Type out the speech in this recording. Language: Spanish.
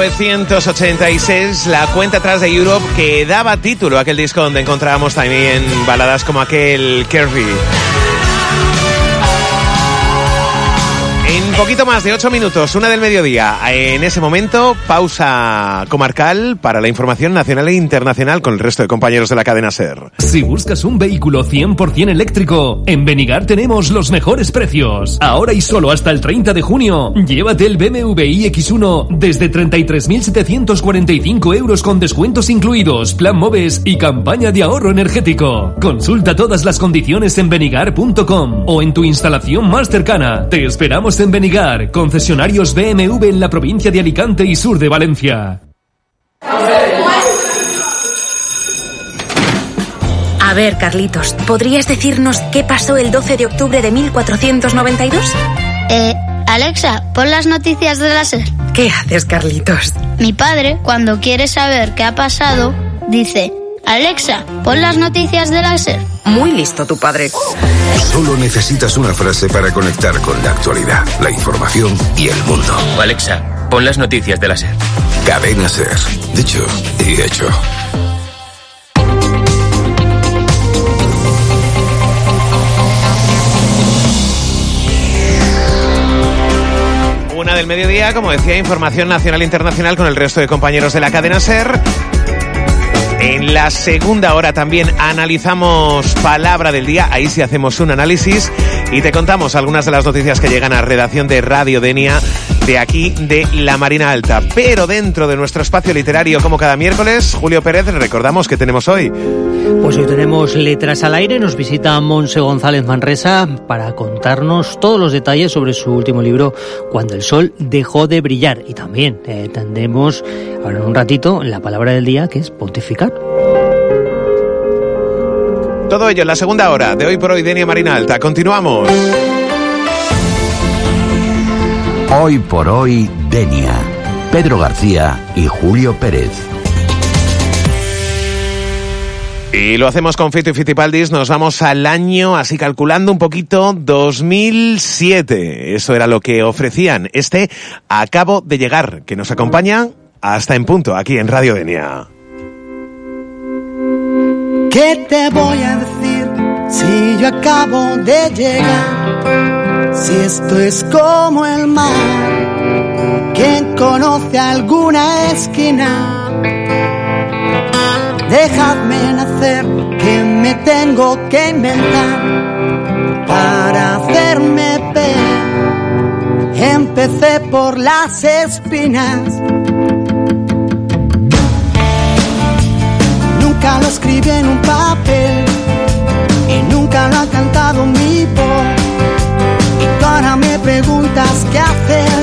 1986, la cuenta atrás de Europe que daba título a aquel disco donde encontrábamos también baladas como aquel Curvy. En poquito más de 8 minutos, 1 del mediodía. En ese momento, pausa comarcal para la información nacional e internacional con el resto de compañeros de la cadena SER. Si buscas un vehículo 100% eléctrico, en Benigar tenemos los mejores precios. Ahora y solo hasta el 30 de junio, llévate el BMW iX1 desde 33.745 euros con descuentos incluidos, plan MOVES y campaña de ahorro energético. Consulta todas las condiciones en benigar.com o en tu instalación más cercana. Te esperamos en Benigar, concesionarios BMW en la provincia de Alicante y sur de Valencia. A ver, Carlitos, ¿podrías decirnos qué pasó el 12 de octubre de 1492? Alexa, pon las noticias de la SER. ¿Qué haces, Carlitos? Mi padre, cuando quiere saber qué ha pasado, dice: Alexa, pon las noticias de la SER. Muy listo tu padre. Solo necesitas una frase para conectar con la actualidad, la información y el mundo. Alexa, pon las noticias de la SER. Cadena SER. Dicho y hecho. Una del mediodía, como decía, información nacional e internacional con el resto de compañeros de la cadena SER. En la segunda hora también analizamos Palabra del Día, ahí sí hacemos un análisis y te contamos algunas de las noticias que llegan a redacción de Radio Denia de aquí de la Marina Alta. Pero dentro de nuestro espacio literario, como cada miércoles, Julio Pérez, recordamos que tenemos hoy. Pues hoy tenemos Letras al Aire, nos visita Montse González Manresa para contarnos todos los detalles sobre su último libro, Cuando el sol dejó de brillar. Y también tendremos ahora en un ratito la palabra del día, que es pontificar. Todo ello en la segunda hora de Hoy por Hoy Denia Marina Alta. Continuamos. Hoy por Hoy Denia. Pedro García y Julio Pérez. Y lo hacemos con Fito y Fitipaldis, nos vamos al año, así calculando un poquito, 2007. Eso era lo que ofrecían. Acabo de llegar, que nos acompaña hasta en punto, aquí en Radio Denia. ¿Qué te voy a decir si yo acabo de llegar? Si esto es como el mar, ¿quién conoce alguna esquina? Dejadme nacer, que me tengo que inventar para hacerme ver. Empecé por las espinas. Nunca lo escribí en un papel y nunca lo ha cantado mi voz. Y tú ahora me preguntas qué hacer